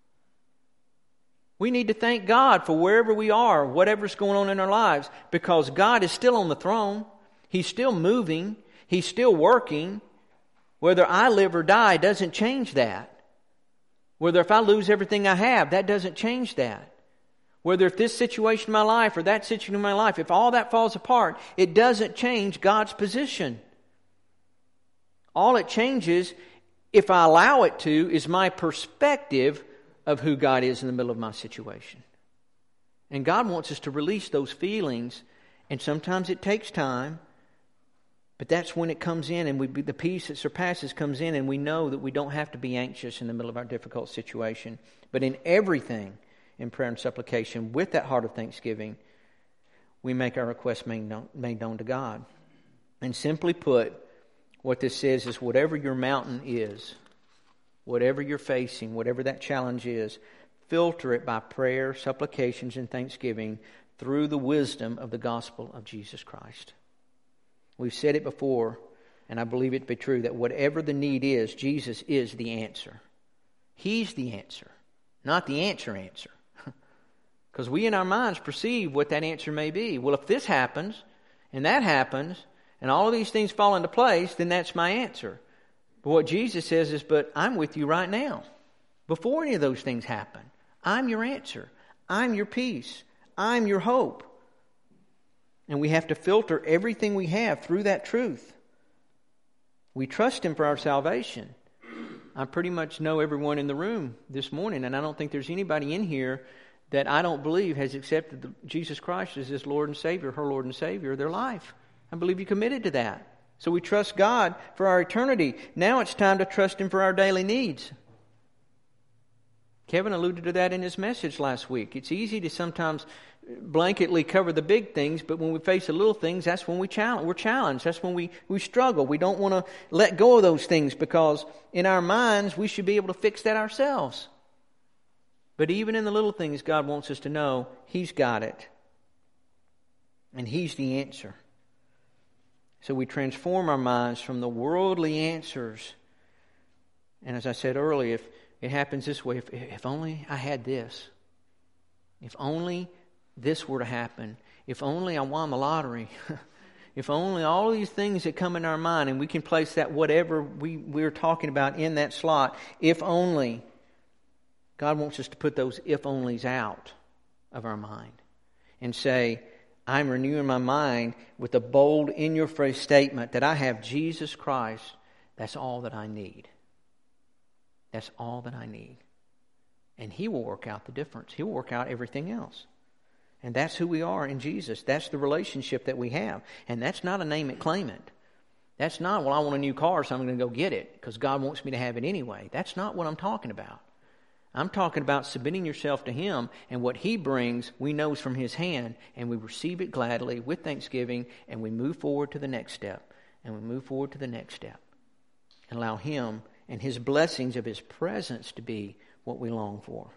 We need to thank God for wherever we are, whatever's going on in our lives, because God is still on the throne. He's still moving. He's still working. Whether I live or die doesn't change that. Whether if I lose everything I have, that doesn't change that. Whether if this situation in my life or that situation in my life, if all that falls apart, it doesn't change God's position. All it changes, if I allow it to, is my perspective of who God is in the middle of my situation. And God wants us to release those feelings, and sometimes it takes time, but that's when it comes in, and the peace that surpasses comes in, and we know that we don't have to be anxious in the middle of our difficult situation. But in everything, in prayer and supplication, with that heart of thanksgiving, we make our requests made known to God. And simply put, what this says is whatever your mountain is, whatever you're facing, whatever that challenge is, filter it by prayer, supplications, and thanksgiving through the wisdom of the gospel of Jesus Christ. We've said it before, and I believe it to be true, that whatever the need is, Jesus is the answer. He's the answer, not the answer. Because we in our minds perceive what that answer may be. Well, if this happens, and that happens, and all of these things fall into place, then that's my answer. But what Jesus says is, but I'm with you right now. Before any of those things happen, I'm your answer. I'm your peace. I'm your hope. And we have to filter everything we have through that truth. We trust Him for our salvation. I pretty much know everyone in the room this morning, and I don't think there's anybody in here that I don't believe has accepted Jesus Christ as his Lord and Savior, her Lord and Savior of their life. I believe you committed to that. So we trust God for our eternity. Now it's time to trust Him for our daily needs. Kevin alluded to that in his message last week. It's easy to sometimes blanketly cover the big things, but when we face the little things, that's when we're challenged. That's when we struggle. We don't want to let go of those things, because in our minds we should be able to fix that ourselves. But even in the little things, God wants us to know He's got it. And He's the answer. So we transform our minds from the worldly answers. And as I said earlier, if it happens this way, if only I had this. If only this were to happen. If only I won the lottery. If only all these things that come in our mind, and we can place that whatever we're talking about in that slot. If only. God wants us to put those if-onlys out of our mind and say, I'm renewing my mind with a bold, in-your-face statement that I have Jesus Christ. That's all that I need. That's all that I need. And He will work out the difference. He'll work out everything else. And that's who we are in Jesus. That's the relationship that we have. And that's not a name it, claim it. That's not, well, I want a new car, so I'm going to go get it because God wants me to have it anyway. That's not what I'm talking about. I'm talking about submitting yourself to Him, and what He brings, we know is from His hand, and we receive it gladly with thanksgiving, and we move forward to the next step, and we move forward to the next step, and allow Him and His blessings of His presence to be what we long for.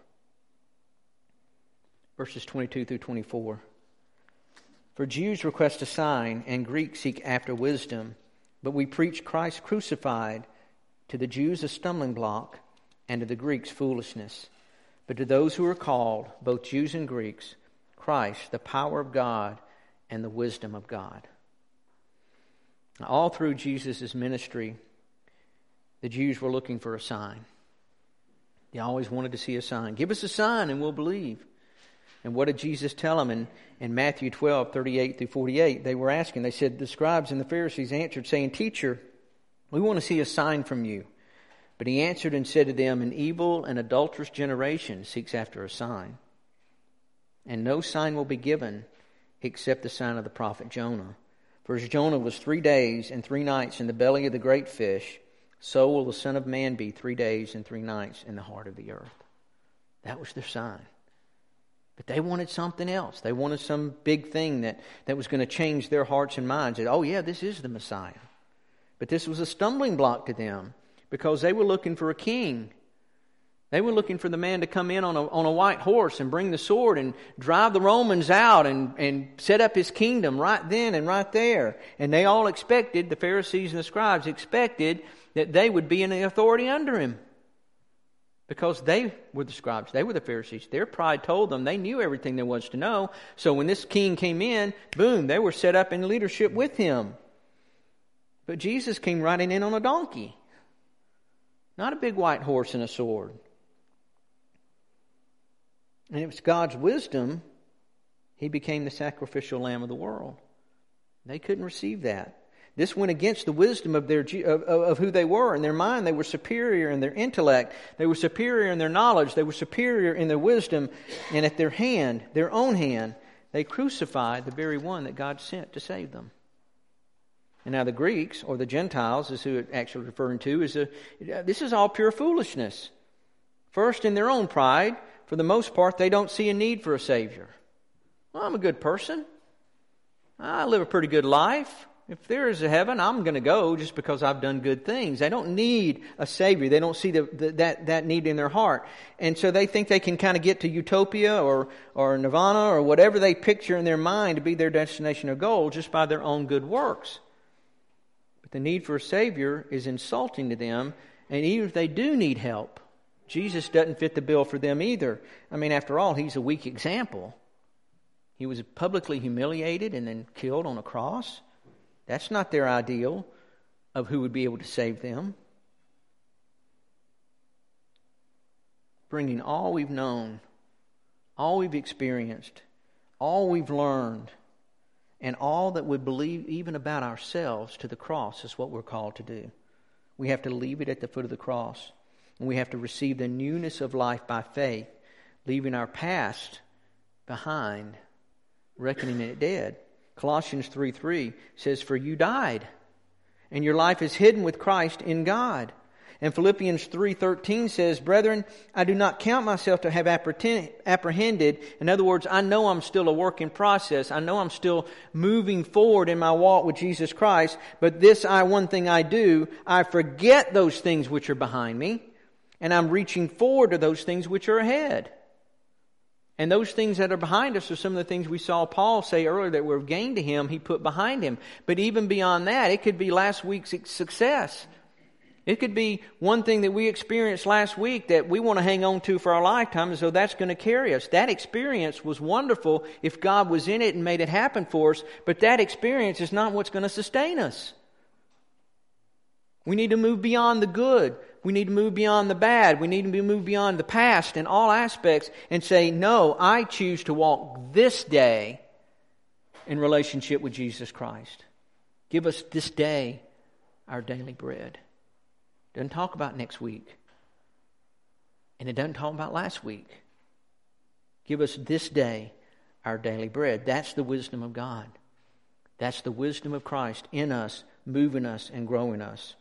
Verses 22 through 24. For Jews request a sign, and Greeks seek after wisdom, but we preach Christ crucified, to the Jews a stumbling block, and to the Greeks foolishness. But to those who are called, both Jews and Greeks, Christ, the power of God and the wisdom of God. Now, all through Jesus' ministry, the Jews were looking for a sign. They always wanted to see a sign. Give us a sign and we'll believe. And what did Jesus tell them in Matthew 12, 38 through 48? They were asking, they said, the scribes and the Pharisees answered, saying, Teacher, we want to see a sign from you. But He answered and said to them, an evil and adulterous generation seeks after a sign. And no sign will be given except the sign of the prophet Jonah. For as Jonah was 3 days and 3 nights in the belly of the great fish, so will the Son of Man be 3 days and 3 nights in the heart of the earth. That was their sign. But they wanted something else. They wanted some big thing that was going to change their hearts and minds. That, oh yeah, this is the Messiah. But this was a stumbling block to them because they were looking for a king. They were looking for the man to come in on a white horse and bring the sword and drive the Romans out and set up his kingdom right then and right there. And they all expected, the Pharisees and the scribes expected, that they would be in the authority under him. Because they were the scribes, they were the Pharisees. Their pride told them they knew everything there was to know. So when this king came in, boom, they were set up in leadership with him. But Jesus came riding in on a donkey. Not a big white horse and a sword. And it was God's wisdom. He became the sacrificial lamb of the world. They couldn't receive that. This went against the wisdom of of who they were. In their mind, they were superior in their intellect. They were superior in their knowledge. They were superior in their wisdom. And at their own hand, they crucified the very one that God sent to save them. And now the Greeks, or the Gentiles, is who it's actually referring to, this is all pure foolishness. First, in their own pride, for the most part, they don't see a need for a Savior. Well, I'm a good person. I live a pretty good life. If there is a heaven, I'm going to go just because I've done good things. They don't need a Savior. They don't see that need in their heart. And so they think they can kind of get to utopia or nirvana or whatever they picture in their mind to be their destination or goal just by their own good works. But the need for a Savior is insulting to them. And even if they do need help, Jesus doesn't fit the bill for them either. I mean, after all, He's a weak example. He was publicly humiliated and then killed on a cross. That's not their ideal of who would be able to save them. Bringing all we've known, all we've experienced, all we've learned, and all that we believe even about ourselves to the cross is what we're called to do. We have to leave it at the foot of the cross. And we have to receive the newness of life by faith, leaving our past behind, reckoning it dead. Colossians 3:3 says, For you died, and your life is hidden with Christ in God. And Philippians 3:13 says, Brethren, I do not count myself to have apprehended. In other words, I know I'm still a work in process. I know I'm still moving forward in my walk with Jesus Christ. But one thing I do, I forget those things which are behind me, and I'm reaching forward to those things which are ahead. And those things that are behind us are some of the things we saw Paul say earlier that were of gain to him, he put behind him. But even beyond that, it could be last week's success. It could be one thing that we experienced last week that we want to hang on to for our lifetime as though that's going to carry us. That experience was wonderful if God was in it and made it happen for us, but that experience is not what's going to sustain us. We need to move beyond the good, We need to move beyond the bad. We need to move beyond the past in all aspects and say, no, I choose to walk this day in relationship with Jesus Christ. Give us this day our daily bread. Doesn't talk about next week. And it doesn't talk about last week. Give us this day our daily bread. That's the wisdom of God. That's the wisdom of Christ in us, moving us and growing us.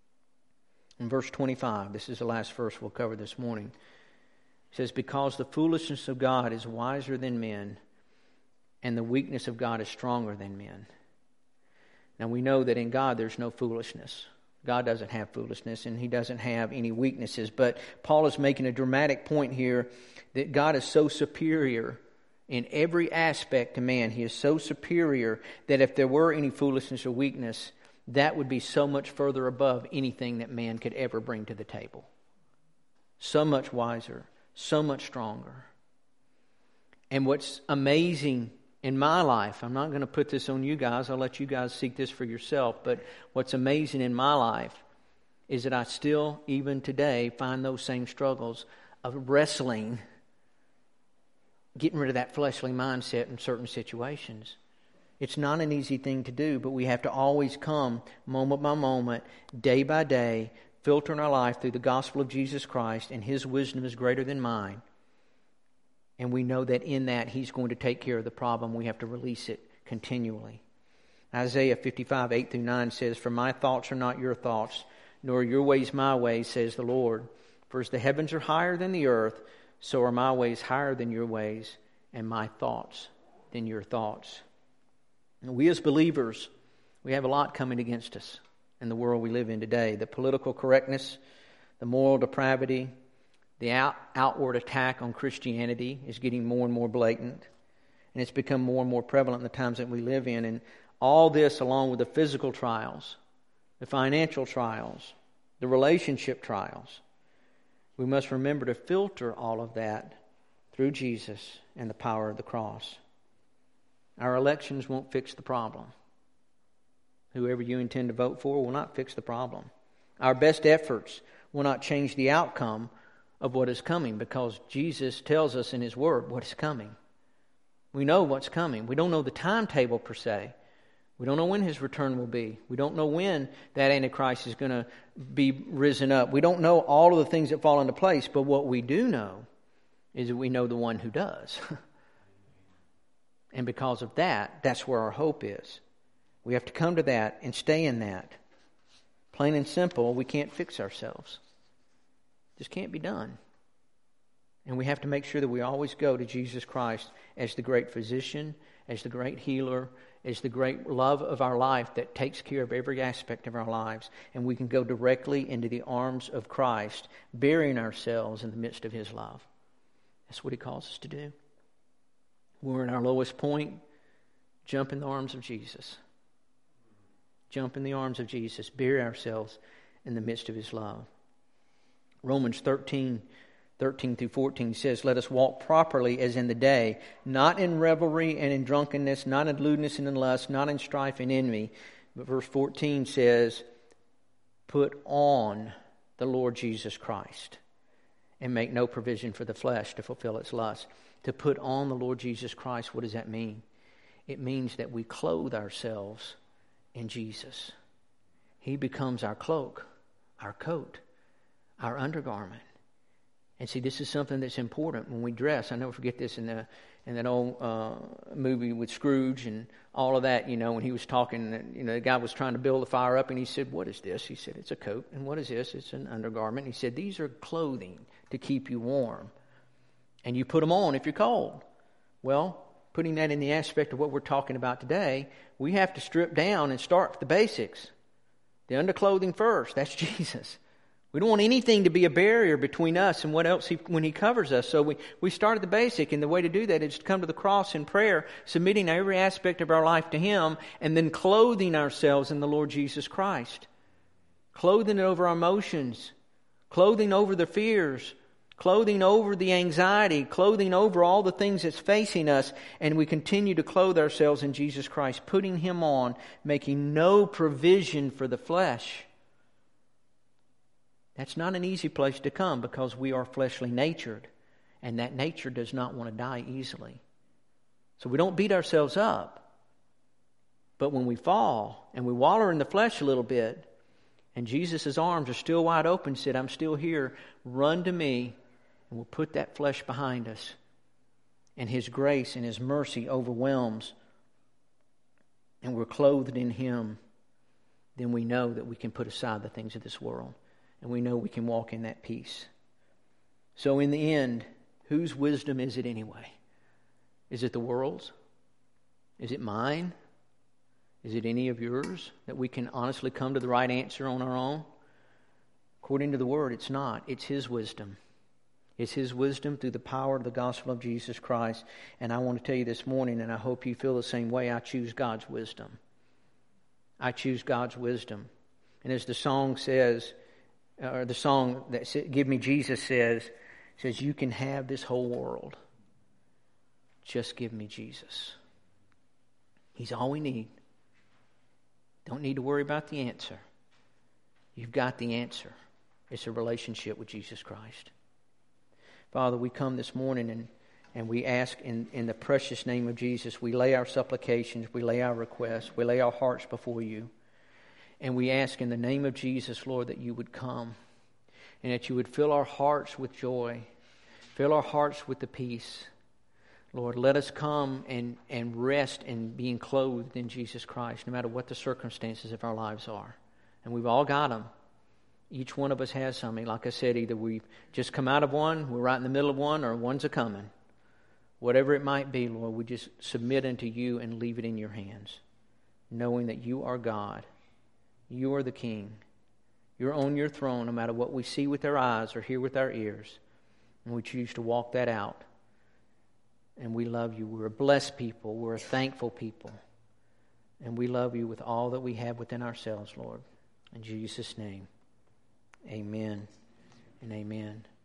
In verse 25, this is the last verse we'll cover this morning. It says, because the foolishness of God is wiser than men, and the weakness of God is stronger than men. Now we know that in God there's no foolishness. God doesn't have foolishness, and He doesn't have any weaknesses. But Paul is making a dramatic point here that God is so superior in every aspect to man. He is so superior that if there were any foolishness or weakness, that would be so much further above anything that man could ever bring to the table. So much wiser, so much stronger. And what's amazing in my life, I'm not going to put this on you guys, I'll let you guys seek this for yourself, but what's amazing in my life is that I still, even today, find those same struggles of wrestling, getting rid of that fleshly mindset in certain situations. It's not an easy thing to do, but we have to always come moment by moment, day by day, filtering our life through the gospel of Jesus Christ, and His wisdom is greater than mine. And we know that in that He's going to take care of the problem. We have to release it continually. Isaiah 55, 8-9 says, for my thoughts are not your thoughts, nor your ways my ways, says the Lord. For as the heavens are higher than the earth, so are my ways higher than your ways, and my thoughts than your thoughts. And we as believers, we have a lot coming against us in the world we live in today. The political correctness, the moral depravity, the outward attack on Christianity is getting more and more blatant. And it's become more and more prevalent in the times that we live in. And all this, along with the physical trials, the financial trials, the relationship trials, we must remember to filter all of that through Jesus and the power of the cross. Our elections won't fix the problem. Whoever you intend to vote for will not fix the problem. Our best efforts will not change the outcome of what is coming, because Jesus tells us in His Word what is coming. We know what's coming. We don't know the timetable per se. We don't know when His return will be. We don't know when that Antichrist is going to be risen up. We don't know all of the things that fall into place, but what we do know is that we know the one who does. And because of that, that's where our hope is. We have to come to that and stay in that. Plain and simple, we can't fix ourselves. Just can't be done. And we have to make sure that we always go to Jesus Christ as the great physician, as the great healer, as the great love of our life that takes care of every aspect of our lives. And we can go directly into the arms of Christ, burying ourselves in the midst of His love. That's what He calls us to do. When we're in our lowest point, jump in the arms of Jesus. Jump in the arms of Jesus. Bury ourselves in the midst of His love. Romans 13:13-14 says, let us walk properly as in the day, not in revelry and in drunkenness, not in lewdness and in lust, not in strife and envy. But verse 14 says, put on the Lord Jesus Christ and make no provision for the flesh to fulfill its lust. To put on the Lord Jesus Christ, what does that mean? It means that we clothe ourselves in Jesus. He becomes our cloak, our coat, our undergarment. And see, this is something that's important when we dress. I never forget this in that old movie with Scrooge and all of that, when he was talking, the guy was trying to build the fire up and he said, what is this? He said, it's a coat. And what is this? It's an undergarment. He said, these are clothing to keep you warm. And you put them on if you're cold. Well, putting that in the aspect of what we're talking about today, we have to strip down and start with the basics. The underclothing first, that's Jesus. We don't want anything to be a barrier between us and what else when He covers us. So we start at the basic, and the way to do that is to come to the cross in prayer, submitting every aspect of our life to Him, and then clothing ourselves in the Lord Jesus Christ. Clothing over our emotions, clothing over the fears, clothing over the anxiety, clothing over all the things that's facing us, and we continue to clothe ourselves in Jesus Christ, putting Him on, making no provision for the flesh. That's not an easy place to come because we are fleshly natured, and that nature does not want to die easily. So we don't beat ourselves up. But when we fall and we waller in the flesh a little bit, and Jesus' arms are still wide open, said, I'm still here, run to me, and we'll put that flesh behind us. And His grace and His mercy overwhelms, and we're clothed in Him, then we know that we can put aside the things of this world, and we know we can walk in that peace. So in the end, whose wisdom is it anyway? Is it the world's? Is it mine? Is it any of yours that we can honestly come to the right answer on our own? According to the Word, it's not. It's His wisdom. It's His wisdom through the power of the gospel of Jesus Christ. And I want to tell you this morning, and I hope you feel the same way, I choose God's wisdom. I choose God's wisdom. And as the song says, or the song that Give Me Jesus says, you can have this whole world. Just give me Jesus. He's all we need. Don't need to worry about the answer. You've got the answer. It's a relationship with Jesus Christ. Father, we come this morning and we ask in the precious name of Jesus, we lay our supplications, we lay our requests, we lay our hearts before you. And we ask in the name of Jesus, Lord, that you would come and that you would fill our hearts with joy, fill our hearts with the peace. Lord, let us come and rest in being clothed in Jesus Christ, no matter what the circumstances of our lives are. And we've all got them. Each one of us has something. Like I said, either we've just come out of one, we're right in the middle of one, or one's a-coming. Whatever it might be, Lord, we just submit unto you and leave it in your hands, knowing that you are God. You are the King. You're on your throne no matter what we see with our eyes or hear with our ears. And we choose to walk that out. And we love you. We're a blessed people. We're a thankful people. And we love you with all that we have within ourselves, Lord. In Jesus' name, amen and amen.